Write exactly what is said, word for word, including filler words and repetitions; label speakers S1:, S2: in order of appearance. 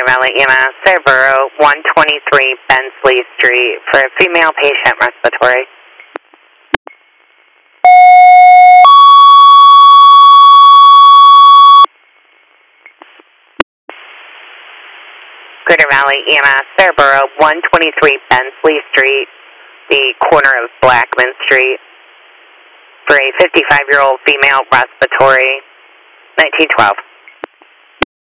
S1: Valley E M S, Cerbero, one twenty-three Bensley Street for a female patient respiratory. Greater Valley E M S, Cerbero, one twenty-three Bensley Street, the corner of Blackman Street, for a fifty-five-year-old female respiratory, nineteen twelve.